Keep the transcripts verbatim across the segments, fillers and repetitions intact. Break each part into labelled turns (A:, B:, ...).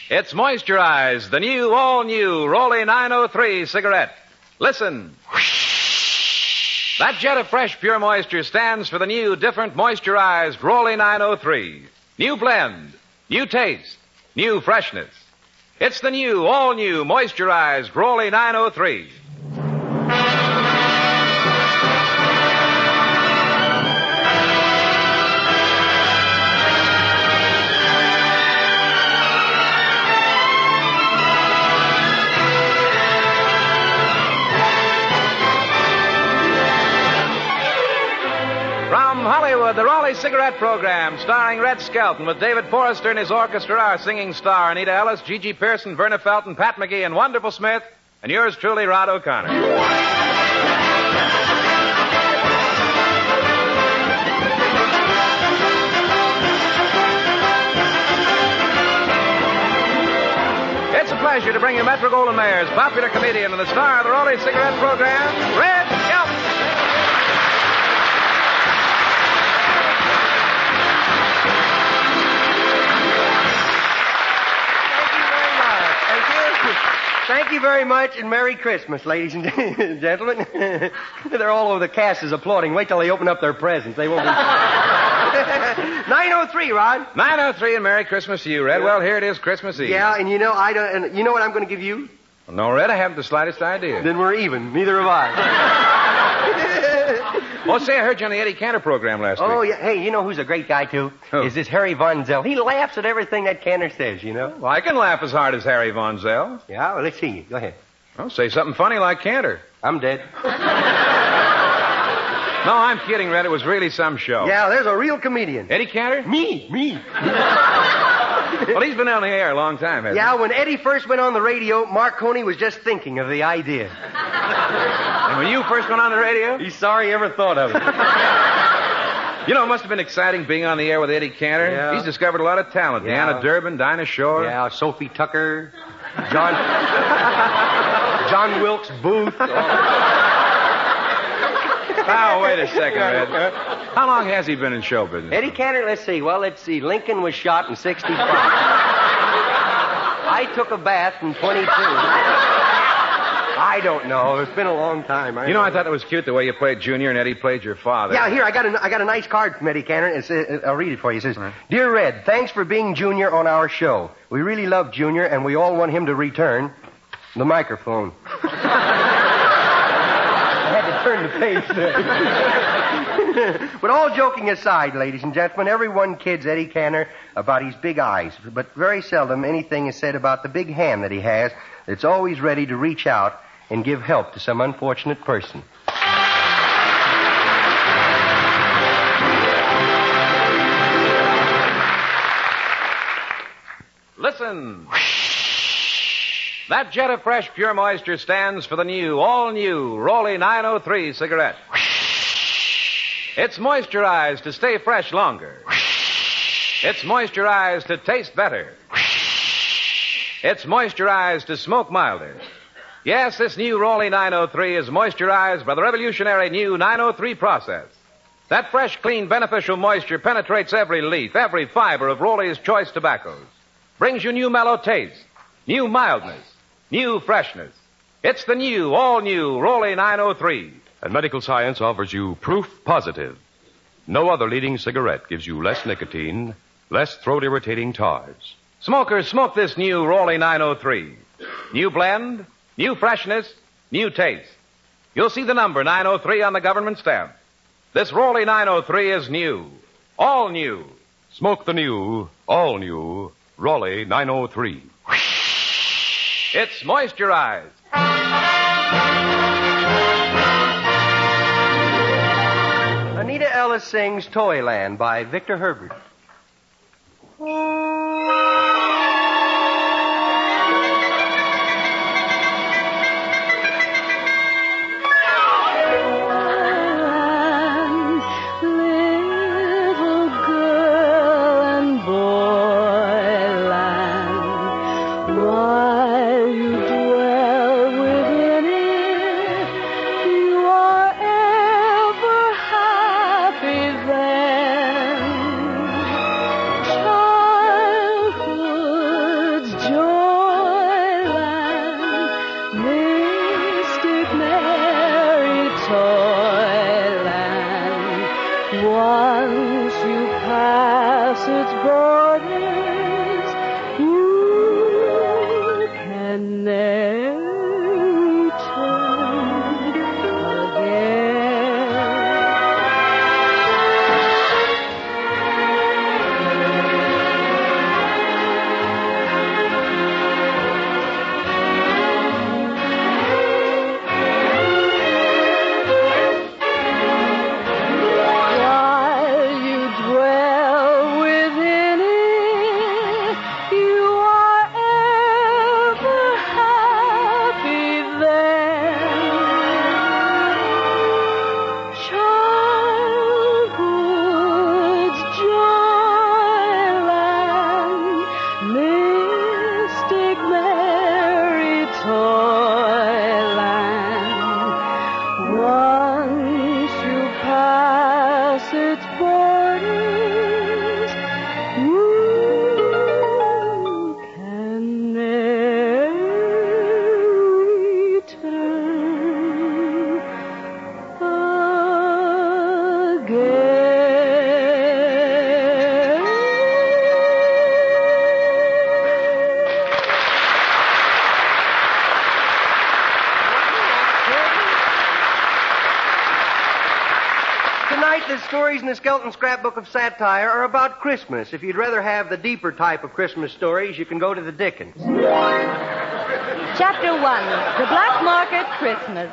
A: It's Moisturize, the new, all-new Rolly nine oh three cigarette. Listen. That jet of fresh, pure moisture stands for the new, different, moisturized Rolly nine oh three. New blend, new taste, new freshness. It's the new, all-new, moisturized Rolly nine oh three. Hollywood, the Raleigh Cigarette Program, starring Red Skelton, with David Forrester and his orchestra, our singing star, Anita Ellis, Gigi Pearson, Verna Felton, Pat McGee, and Wonderful Smith, and yours truly, Rod O'Connor. It's a pleasure to bring you Metro-Goldwyn-Mayer's popular comedian and the star of the Raleigh Cigarette Program, Red Skelton.
B: Thank you very much, and Merry Christmas, ladies and gentlemen. They're all over the cast is applauding. Wait till they open up their presents. They won't be... nine oh three, Rod.
A: nine oh three, and Merry Christmas to you, Red. Well, here it is, Christmas Eve.
B: Yeah, and you know, I don't, and you know what I'm going to give you?
A: Well, no, Red, I haven't the slightest idea.
B: Then we're even. Neither have I.
A: Oh, say, I heard you on the Eddie Cantor program last
B: oh,
A: week.
B: Oh, yeah. Hey, you know who's a great guy, too?
A: Who?
B: Is this Harry Von Zell. He laughs at everything that Cantor says, you know?
A: Well, I can laugh as hard as Harry Von Zell.
B: Yeah, well, let's see you. Go ahead.
A: Well, say something funny like Cantor.
B: I'm dead.
A: No, I'm kidding, Red. It was really some show.
B: Yeah, there's a real comedian.
A: Eddie Cantor?
B: Me, me.
A: Well, he's been on the air a long time, hasn't
B: yeah,
A: he?
B: when Eddie first went on the radio, Mark Coney was just thinking of the idea.
A: And when you first went on the radio?
B: He's sorry he ever thought of it.
A: You know, it must have been exciting being on the air with Eddie Cantor.
B: Yeah.
A: He's discovered a lot of talent.
B: Yeah.
A: Deanna Durbin, Dinah Shore.
B: Yeah, Sophie Tucker, John... John Wilkes Booth.
A: Oh, wait a second, Red. How long has he been in show business?
B: Eddie Cantor, let's see. Well, let's see. Lincoln was shot in sixty-five. I took a bath in twenty-two. I don't know. It's been a long time. I
A: you know,
B: know.
A: I thought it was cute the way you played Junior and Eddie played your father.
B: Yeah, here, I got a, I got a nice card from Eddie Cantor. It's, uh, I'll read it for you. It says,
A: right.
B: Dear Red, thanks for being Junior on our show. We really love Junior, and we all want him to return the microphone. I had to turn the page there. But all joking aside, ladies and gentlemen, everyone kids Eddie Cantor about his big eyes. But very seldom anything is said about the big hand that he has that's always ready to reach out and give help to some unfortunate person.
A: Listen. That jet of fresh, pure moisture stands for the new, all-new Rolly nine oh three cigarette. It's moisturized to stay fresh longer. It's moisturized to taste better. It's moisturized to smoke milder. Yes, this new Rolly nine oh three is moisturized by the revolutionary new nine oh three process. That fresh, clean, beneficial moisture penetrates every leaf, every fiber of Rolly's choice tobaccos. Brings you new mellow taste, new mildness, new freshness. It's the new, all-new Rolly nine oh three.
C: And medical science offers you proof positive. No other leading cigarette gives you less nicotine, less throat-irritating tars.
A: Smokers, smoke this new Rolly nine oh three. New blend, new freshness, new taste. You'll see the number nine oh three on the government stamp. This Rolly nine oh three is new, all new.
C: Smoke the new, all new Rolly nine oh three.
A: It's moisturized.
B: Anita Ellis sings Toyland by Victor Herbert.
D: its borders, you can never return again. While you dwell within it, you are ever happy then. Childhood's joyland, mystic merry toyland. Once you pass its borders, you can never return
B: Tonight, the stories in the Skelton Scrapbook of Satire are about Christmas. If you'd rather have the deeper type of Christmas stories, you can go to the Dickens.
E: Chapter one, The Black Market Christmas.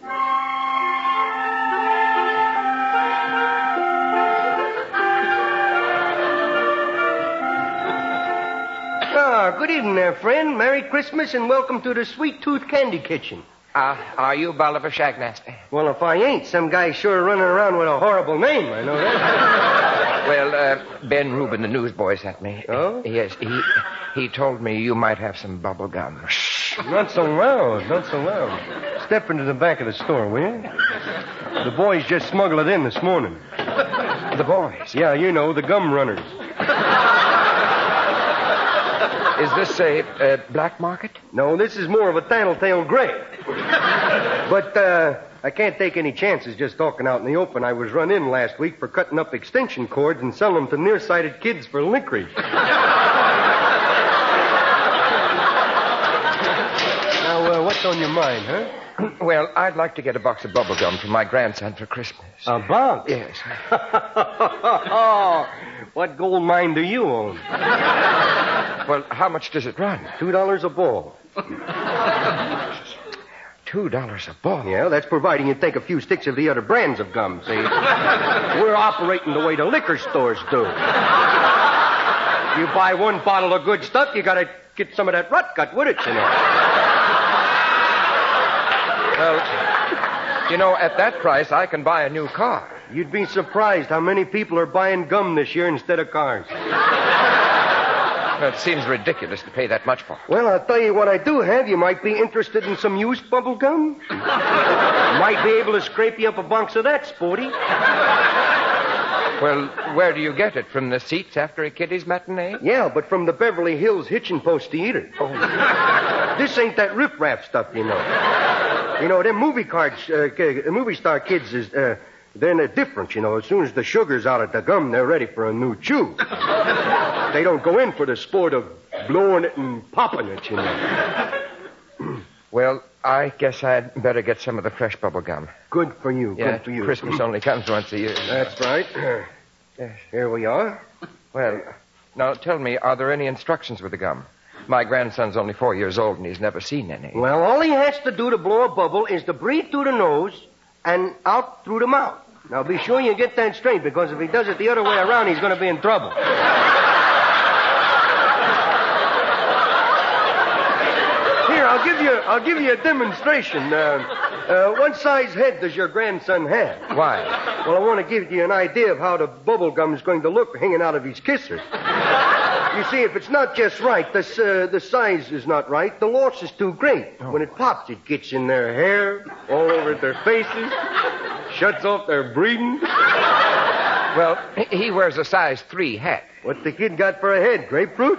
B: Ah, good evening there, friend. Merry Christmas and welcome to the Sweet Tooth Candy Kitchen.
F: Uh, are you Bolivar Shagnasty?
B: Well, if I ain't, some guy's sure running around with a horrible name, I know that.
F: Well, uh, Ben Rubin, the newsboy, sent me.
B: Oh?
F: Yes, he he told me you might have some bubble gum.
B: Not so loud, not so loud. Step into the back of the store, will you? The boys just smuggled it in this morning.
F: The boys?
B: Yeah, you know, the gum runners.
F: Is this a uh, black market?
B: No, this is more of a tattletale gray. But uh, I can't take any chances just talking out in the open. I was run in last week for cutting up extension cords and selling them to nearsighted kids for licorice. Now, uh, what's on your mind, huh?
F: Well, I'd like to get a box of bubble gum for my grandson for Christmas.
B: A box?
F: Yes.
B: Oh, what gold mine do you own?
F: Well, how much does it run?
B: Two dollars a ball.
F: Two dollars a ball?
B: Yeah, that's providing you take a few sticks of the other brands of gum, see? We're operating the way the liquor stores do. You buy one bottle of good stuff, you gotta get some of that rot gut with it, you know.
F: Well, you know, at that price, I can buy a new car.
B: You'd be surprised how many people are buying gum this year instead of cars.
F: Well, it seems ridiculous to pay that much for.
B: Well, I'll tell you what I do have. You might be interested in some used bubble gum. Might be able to scrape you up a box of that, sporty.
F: Well, where do you get it? From the seats after a kiddie's matinee?
B: Yeah, but from the Beverly Hills Hitching Post Theater. Oh. This ain't that riff-raff stuff, you know. You know, them movie cards, uh, movie star kids is, uh, they're different, you know. As soon as the sugar's out of the gum, they're ready for a new chew. They don't go in for the sport of blowing it and popping it, you know.
F: Well, I guess I'd better get some of the fresh bubble gum.
B: Good for you,
F: Yeah,
B: good for you.
F: Christmas only comes once a year.
B: That's right.
F: Yes.
B: Here we are.
F: Well, now tell me, are there any instructions with the gum? My grandson's only four years old and he's never seen any.
B: Well, all he has to do to blow a bubble is to breathe through the nose and out through the mouth. Now, be sure you get that straight, because if he does it the other way around, he's going to be in trouble. Here, I'll give you, I'll give you a demonstration. Uh, uh, what size head does your grandson have?
F: Why?
B: Well, I want to give you an idea of how the bubble gum is going to look hanging out of his kisser. You see, if it's not just right, the, uh, the size is not right, the loss is too great. Oh. When it pops, it gets in their hair, all over their faces, shuts off their breathing.
F: Well, he wears a size three hat.
B: What's the kid got for a head, grapefruit?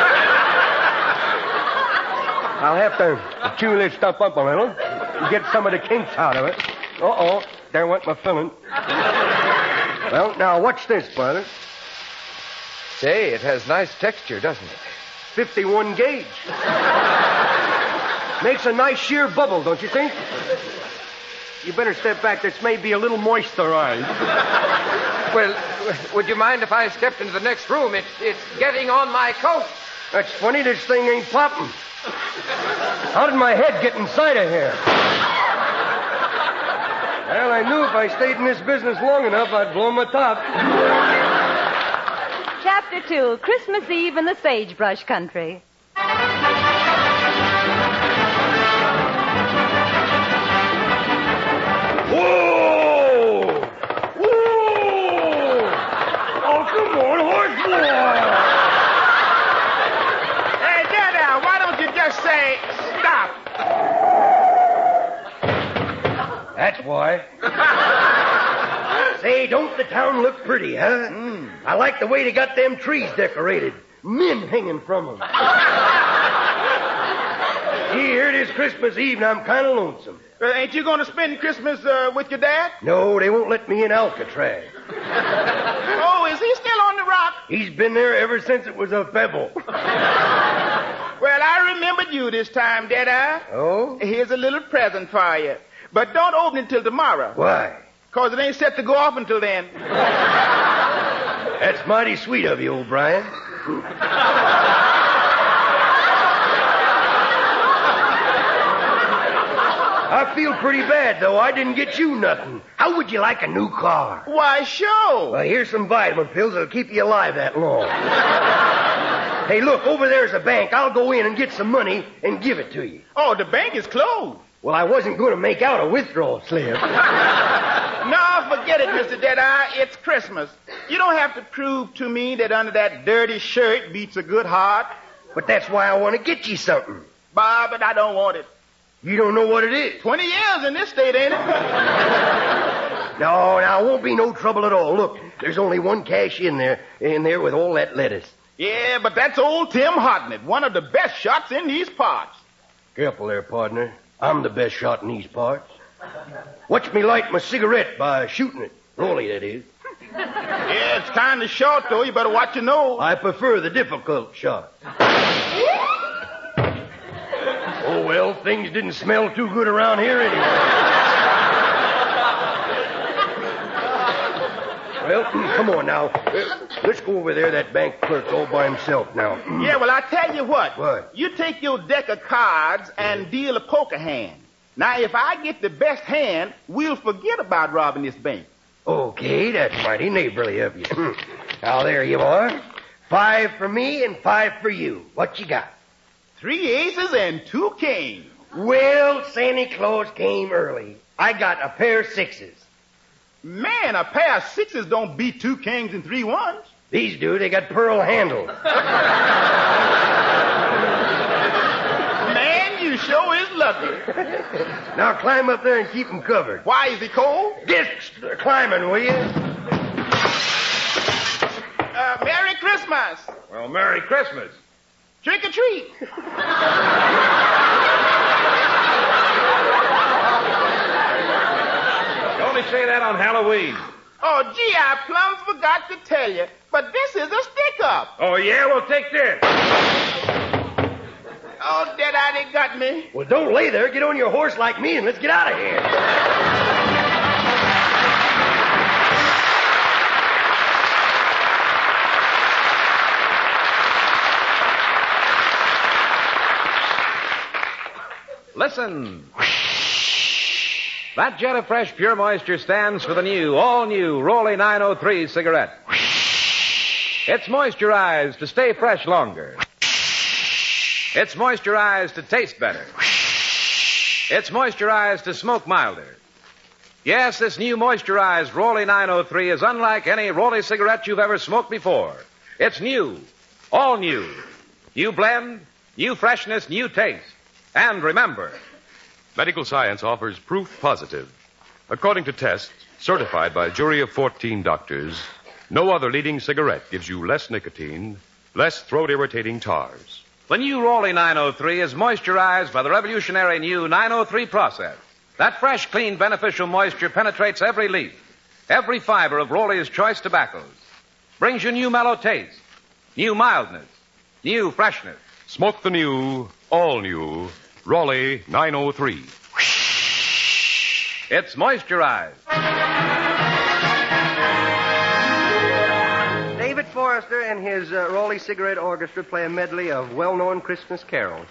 B: I'll have to chew this stuff up a little and get some of the kinks out of it. Uh-oh, there went my filling. Well, now, watch this, brother.
F: Say, it has nice texture, doesn't it?
B: fifty-one gauge. Makes a nice sheer bubble, don't you think? You better step back. This may be a little moisturized.
F: Well, would you mind if I stepped into the next room? It's, it's getting on my coat.
B: That's funny. This thing ain't popping. How did my head get inside of here? Well, I knew if I stayed in this business long enough, I'd blow my top.
E: Chapter two, Christmas Eve in the Sagebrush Country.
B: Whoa! Whoa! Oh, come on, horse boy!
G: Hey, Dada, why don't you just say stop?
B: That's why. Say, don't the town look pretty, huh? Mm. I like the way they got them trees decorated. Men hanging from them. Here it is Christmas Eve, and I'm kind of lonesome.
G: Uh, ain't you going to spend Christmas uh, with your dad?
B: No, they won't let me in Alcatraz.
G: Oh, is he still on the rock?
B: He's been there ever since it was a pebble.
G: Well, I remembered you this time, Dada.
B: Oh?
G: Here's a little present for you. But don't open it till tomorrow.
B: Why?
G: Because it ain't set to go off until then.
B: That's mighty sweet of you, O'Brien. I feel pretty bad, though. I didn't get you nothing. How would you like a new car?
G: Why, sure.
B: Well, here's some vitamin pills that'll keep you alive that long. Hey, look, over there's a bank. I'll go in and get some money and give it to you.
G: Oh, the bank is closed.
B: Well, I wasn't going to make out a withdrawal slip.
G: No, forget it, Mister Deadeye. It's Christmas. You don't have to prove to me that under that dirty shirt beats a good heart.
B: But that's why I want to get you something.
G: Bob, but I don't want it.
B: You don't know what it is?
G: Twenty years in this state, ain't it?
B: No, now, it won't be no trouble at all. Look, there's only one cash in there, in there with all that lettuce.
G: Yeah, but that's old Tim Hartnett, one of the best shots in these parts.
B: Careful there, partner. I'm the best shot in these parts. Watch me light my cigarette by shooting it. Rolly, that is.
G: Yeah, it's kind of short, though. You better watch your nose.
B: I prefer the difficult shot. Oh, well, things didn't smell too good around here anyway. Well, come on now. Uh, let's go over there. That bank clerk's all by himself now.
G: Yeah, well, I tell you what.
B: What?
G: You take your deck of cards and deal a poker hand. Now, if I get the best hand, we'll forget about robbing this bank.
B: Okay, that's mighty neighborly of you. Now, there you are. Five for me and five for you. What you got?
G: Three aces and two kings.
B: Well, Santa Claus came early. I got a pair of sixes.
G: Man, a pair of sixes don't beat two kings and three ones.
B: These do. They got pearl handles.
G: Man, you sure is lucky.
B: Now climb up there and keep them covered.
G: Why, is he cold?
B: Get climbing, will you?
G: Uh, Merry Christmas.
A: Well, Merry Christmas.
G: Trick or treat.
A: You only say that on Halloween.
G: Oh, gee, I plumb forgot to tell you, but this is a stick-up.
A: Oh, yeah? Well, take this.
G: Oh, Deadeye, they got me.
B: Well, don't lay there. Get on your horse like me and let's get out of here.
A: Listen. That jet of fresh, pure moisture stands for the new, all-new Rolly nine oh three cigarette. It's moisturized to stay fresh longer. It's moisturized to taste better. It's moisturized to smoke milder. Yes, this new moisturized Rolly nine oh three is unlike any Rolly cigarette you've ever smoked before. It's new, all new. New blend, new freshness, new taste. And remember,
C: Medical science offers proof positive. According to tests certified by a jury of fourteen doctors, no other leading cigarette gives you less nicotine, less throat-irritating tars.
A: the new Rolly nine oh three is moisturized by the revolutionary new nine oh three process. That fresh, clean, beneficial moisture penetrates every leaf, every fiber of Rolly's choice tobaccos, brings you new mellow taste, new mildness, new freshness.
C: Smoke the new, all new, Raleigh nine oh three.
A: It's moisturized.
B: David Forrester and his uh, Raleigh Cigarette Orchestra play a medley of well-known Christmas carols.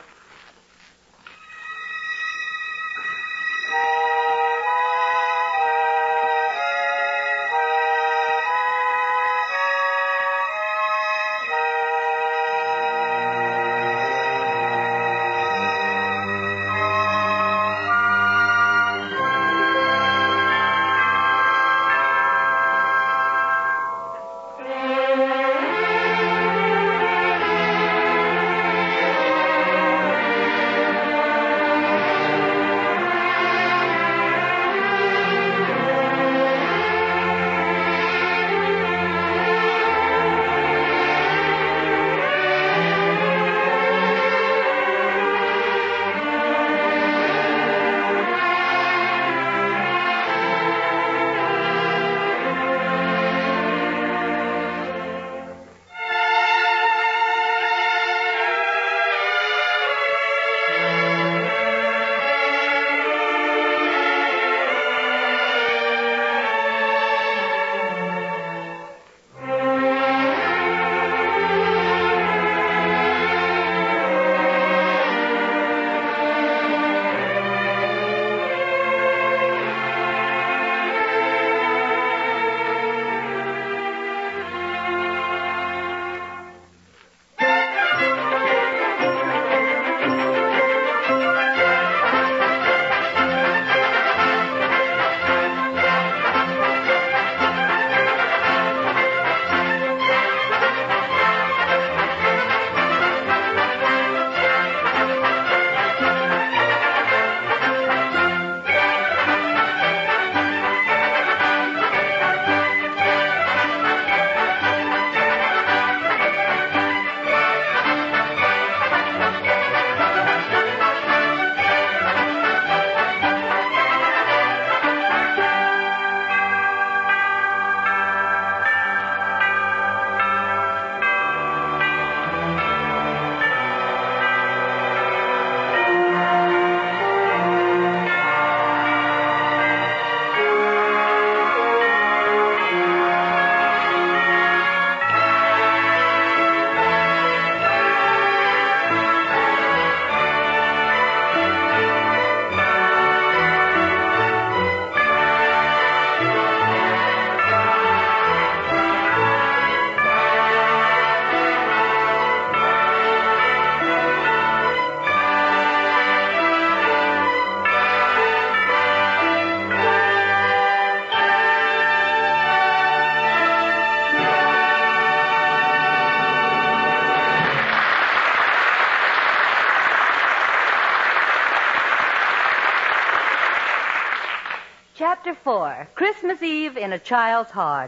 E: Chapter four, Christmas Eve in a Child's Heart.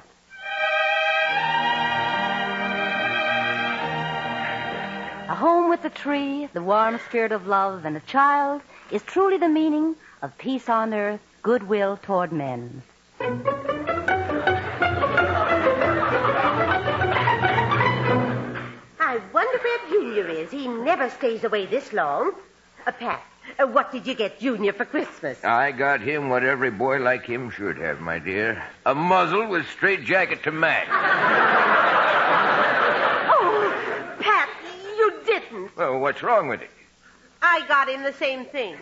E: A home with a tree, the warm spirit of love, and a child is truly the meaning of peace on earth, goodwill toward men.
H: I wonder where Junior is. He never stays away this long. Uh, Pat, uh, what did you get Junior for Christmas?
I: I got him what every boy like him should have, my dear. A muzzle with straight jacket to match.
H: Oh, Pat, you didn't.
I: Well, what's wrong with it?
H: I got him the same thing.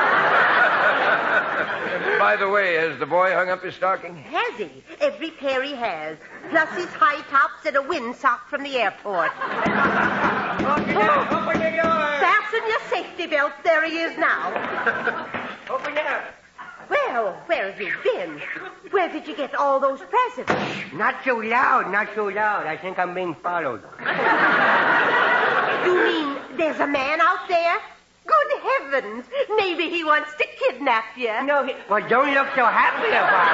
I: By the way, has the boy hung up his stocking?
H: Has he? Every pair he has. Plus his high tops and a windsock from the airport.
B: Open it up. Open the door.
H: Fasten your safety belt. There he is now.
B: Open it up.
H: Well, where have you been? Where did you get all those presents?
B: Not so loud, not so loud. I think I'm being followed.
H: You mean there's a man out there? Good heavens. Maybe he wants to kidnap you.
B: No, he... Well, don't look so happy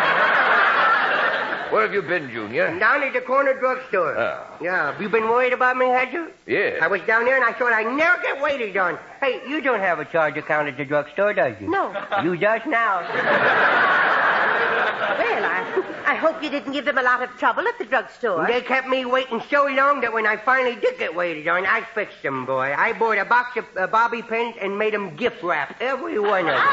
B: about
I: Where have you been, Junior?
B: it. Down at the corner drugstore.
I: Oh.
B: Yeah, you been worried about me, had you?
I: Yeah.
B: I was down there and I thought I'd never get waited on. Hey, you don't have a charge account at the drugstore, does you?
H: No.
B: You just now.
H: Well, I, I hope you didn't give them a lot of trouble at the drugstore.
B: They kept me waiting so long that when I finally did get waited on, I fixed them, boy. I bought a box of uh, bobby pins and made them gift wrap, every one of them.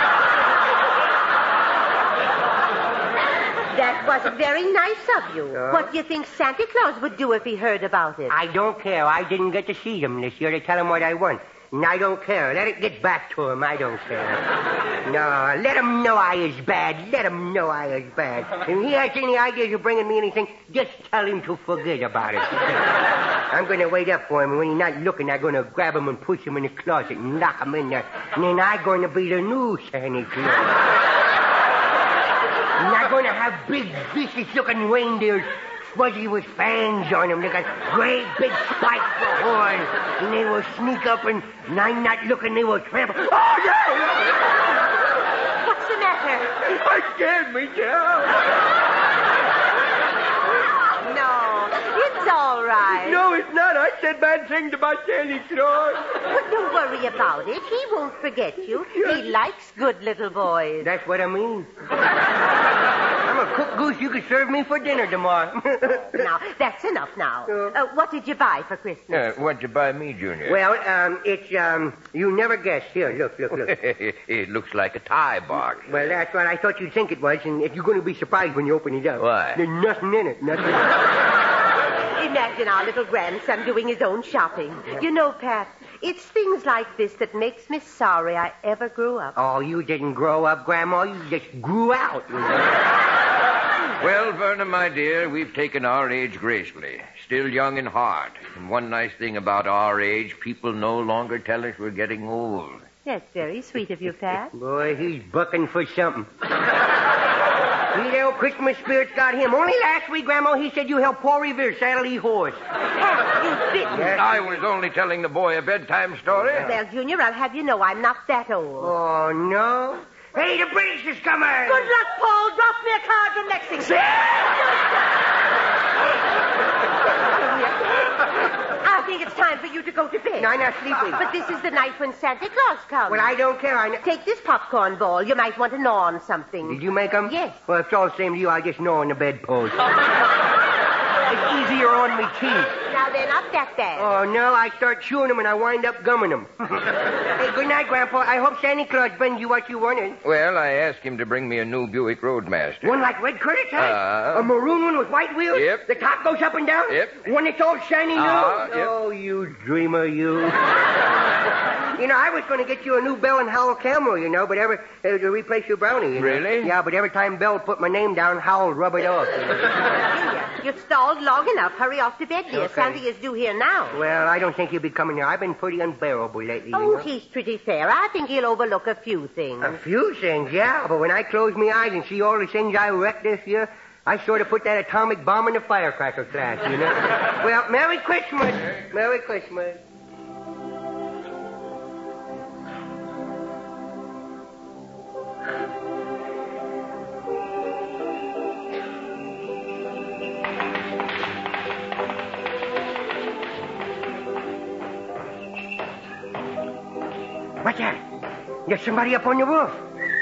H: That wasn't very nice of you.
B: No.
H: What do you think Santa Claus would do if he heard about it?
B: I don't care. I didn't get to see them this year to tell them what I want. And I don't care. Let it get back to him. I don't care. No, let him know I is bad. Let him know I is bad. If he has any ideas of bringing me anything, just tell him to forget about it. I'm going to wait up for him, and when he's not looking, I'm going to grab him and push him in the closet and lock him in there. And then I'm going to be the new Santa Claus. And I'm going to have big, vicious-looking reindeers, fuzzy with fangs on them. They got great big spikes for horns. And they will sneak up, and, and I'm not looking, they will trample. Oh, no!
H: What's the matter?
B: I scared me, Joe.
H: No, it's all right.
B: No, it's not. I said bad things about Santa Claus.
H: But don't worry about it. He won't forget you. He likes good little boys.
B: That's what I mean. I'm a cooked goose. You could serve me for dinner tomorrow.
H: Now, that's enough now. Uh, what did you buy for Christmas?
I: Uh, what'd you buy me, Junior?
B: Well, um, it's, um, you never guess. Here, look, look, look.
I: It looks like a tie box.
B: Well, that's what I thought you'd think it was, and if you're going to be surprised when you open it up.
I: Why?
B: There's nothing in it, nothing.
H: Imagine our little grandson doing his own shopping. You know, Pat, it's things like this that makes me sorry I ever grew up.
B: Oh, you didn't grow up, Grandma. You just grew out.
I: Well, Verna, my dear, we've taken our age gracefully. Still young in heart. And one nice thing about our age, people no longer tell us we're getting old.
H: That's very sweet of you, Pat.
B: Boy, he's bucking for something. The old Christmas spirit's got him. Only last week, Grandma, he said you helped Paul Revere saddle his horse.
H: Pat, you bitten.
B: Yes.
I: I was only telling the boy a bedtime story.
H: Well, Junior, I'll have you know I'm not that old.
B: Oh, no? Hey, the British is coming!
H: Good luck, Paul. Drop me a card from Lexington. I think it's time for you to go to bed.
B: No, I'm not sleeping.
H: But this is the night when Santa Claus comes.
B: Well, I don't care. I know.
H: Take this popcorn ball. You might want to gnaw on something.
B: Did you make them?
H: Yes.
B: Well, if it's all the same to you, I'll just gnaw on the bedpost. It's easier on me teeth.
H: Now, they're not that bad.
B: Oh, no, I start chewing them and I wind up gumming them. Hey, good night, Grandpa. I hope Santa Claus brings you what you wanted.
I: Well, I asked him to bring me a new Buick Roadmaster.
B: One like Red Curtis has?
I: Uh,
B: a maroon one with white wheels?
I: Yep.
B: The top goes up and down?
I: Yep.
B: One that's all shiny new?
I: Uh, yep.
B: Oh, you dreamer, you. You know, I was going to get you a new Bell and Howell Camel, you know, but every, uh, to replace your Brownie. You know?
I: Really?
B: Yeah, but every time Bell put my name down, Howell rub it off.
H: You've stalled long enough. Hurry off to bed, dear.
B: Okay.
H: Santa is due here now.
B: Well, I don't think he'll be coming here. I've been pretty unbearable lately, you
H: Oh,
B: know.
H: he's pretty fair. I think he'll overlook a few things.
B: A few things, yeah, but when I close my eyes and see all the things I wrecked this year, I sort of put that atomic bomb in the firecracker class, you know. Well, Merry Christmas. Merry Christmas. What's that? There's somebody up on the roof.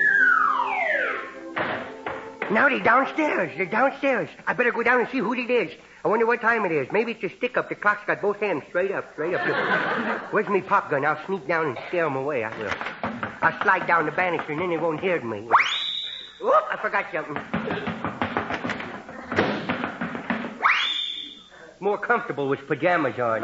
B: Now they're downstairs. They're downstairs. I better go down and see who it is. I wonder what time it is. Maybe it's a stick-up. The clock's got both hands straight up, straight up. Where's me pop gun? I'll sneak down and scare them away. I will. I'll slide down the banister and then they won't hear me. Oop, I forgot something. More comfortable with pajamas on.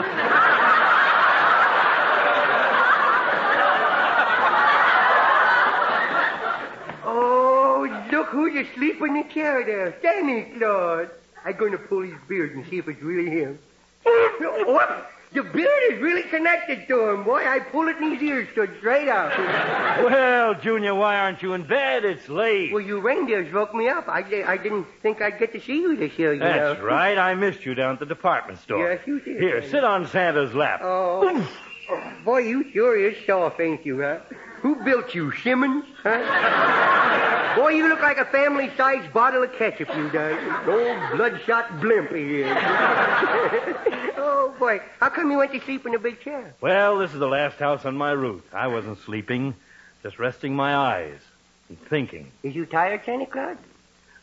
B: Look who's asleep in the chair there. Santa Claus. I'm going to pull his beard and see if it's really him. What? The beard is really connected to him, boy. I pull it and his ears stood straight out.
J: Well, Junior, why aren't you in bed? It's late.
B: Well, you reindeers woke me up. I, I didn't think I'd get to see you this year, you know.
J: That's right. I missed you down at the department store.
B: Yes, you did.
J: Here, sit on Santa's lap.
B: Oh. Boy, you sure is soft, ain't you, huh? Who built you, Simmons? Huh? Boy, you look like a family-sized bottle of ketchup, you does. Old bloodshot blimp he is. Oh, boy. How come you went to sleep in a big chair?
J: Well, this is the last house on my route. I wasn't sleeping, just resting my eyes and thinking.
B: Is you tired, Santa Claus?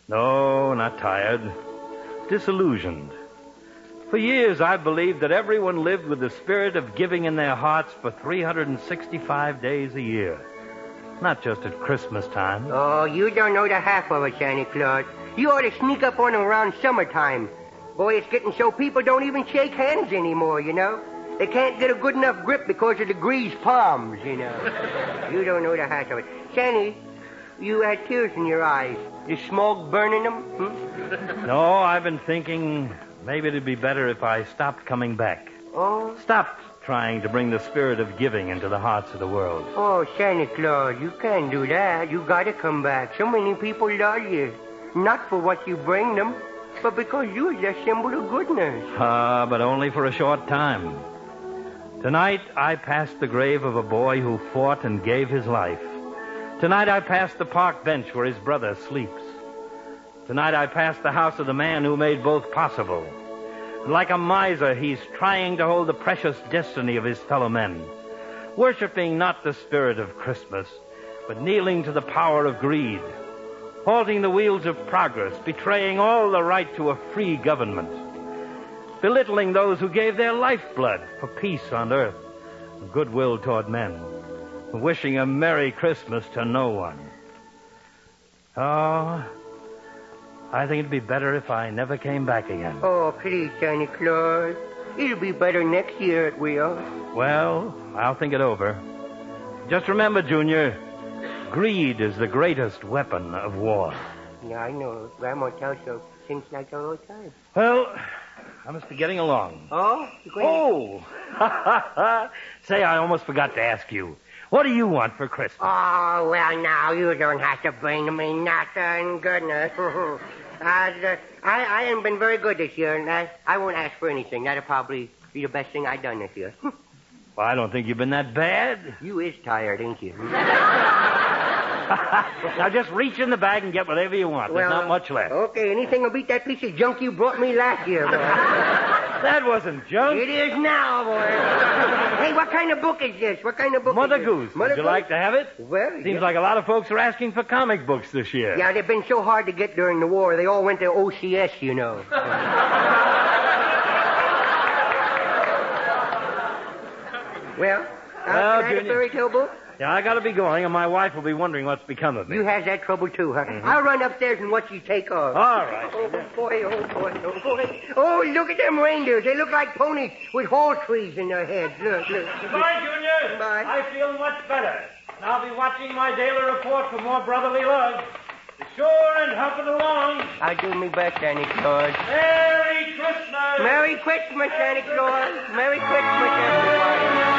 J: No, not tired. Disillusioned. For years, I believed that everyone lived with the spirit of giving in their hearts for three hundred sixty-five days a year. Not just at Christmas time.
B: Oh, you don't know the half of it, Santa Claus. You ought to sneak up on them around summertime. Boy, it's getting so people don't even shake hands anymore, you know. They can't get a good enough grip because of the greased palms, you know. You don't know the half of it. Sandy, you had tears in your eyes. The smoke burning them? Hmm?
J: No, I've been thinking maybe it'd be better if I stopped coming back.
B: Oh?
J: Stopped trying to bring the spirit of giving into the hearts of the world.
B: Oh, Santa Claus, you can't do that. You gotta come back. So many people love you. Not for what you bring them, but because you're the symbol of goodness.
J: Ah, uh, but only for a short time. Tonight, I passed the grave of a boy who fought and gave his life. Tonight, I passed the park bench where his brother sleeps. Tonight, I passed the house of the man who made both possible. Like a miser, he's trying to hold the precious destiny of his fellow men, worshiping not the spirit of Christmas, but kneeling to the power of greed, halting the wheels of progress, betraying all the right to a free government, belittling those who gave their lifeblood for peace on earth and goodwill toward men, wishing a Merry Christmas to no one. Oh, I think it'd be better if I never came back again.
B: Oh, please, Santa Claus. It'll be better next year, it will.
J: Well, I'll think it over. Just remember, Junior, greed is the greatest weapon of war.
B: Yeah, I know. Grandma tells so since like all the time.
J: Well, I must be getting along.
B: Oh?
J: Oh! Say, I almost forgot to ask you. What do you want for Christmas?
B: Oh, well, now, you don't have to bring me nothing. Goodness. uh, I, I haven't been very good this year, and I, I won't ask for anything. That'll probably be the best thing I've done this year.
J: Well, I don't think you've been that bad.
B: You is tired, ain't you?
J: Now, just reach in the bag and get whatever you want. There's
B: well,
J: not much left.
B: Okay, anything will beat that piece of junk you brought me last year, boy.
J: That wasn't junk.
B: It is now, boy. Hey, what kind of book is this? What kind of book
J: Mother
B: is
J: Goose.
B: this? Mother
J: Would you
B: Goose?
J: like to have it?
B: Well,
J: Seems
B: yeah.
J: like a lot of folks are asking for comic books this year.
B: Yeah, they've been so hard to get during the war. They all went to O C S, you know. Well, uh,
J: Well,
B: can I have a
J: Junior-
B: fairy tale book?
J: Yeah, I gotta be going, and my wife will be wondering what's become of me.
B: You has that trouble, too, huh?
J: Mm-hmm.
B: I'll run upstairs and watch you take off.
J: All right.
B: Oh, boy, oh, boy, oh, boy. Oh, look at them reindeers. They look like ponies with hall trees in their heads. Look, look.
J: Goodbye, Junior.
B: Goodbye.
J: I feel much better. And I'll be watching my daily report for more brotherly love. Be sure and help it along.
B: I'll do my best, Santa Claus.
J: Merry Christmas.
B: Merry Christmas, Santa Claus. Merry Christmas, everybody.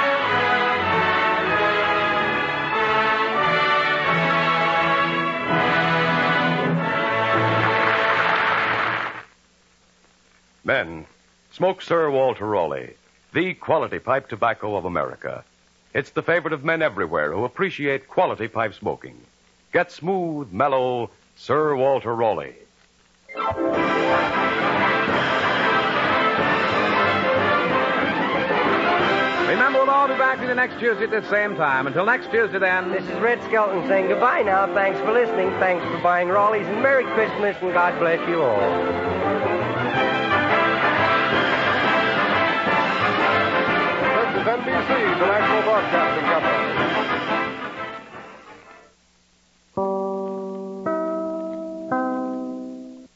C: Men, smoke Sir Walter Raleigh, the quality pipe tobacco of America. It's the favorite of men everywhere who appreciate quality pipe smoking. Get smooth, mellow Sir Walter Raleigh.
A: Remember, we'll all be back to you next Tuesday at this same time. Until next Tuesday, then.
B: This is Red Skelton saying goodbye now. Thanks for listening. Thanks for buying Raleigh's, and Merry Christmas, and God bless you all.
K: This is N B C, the national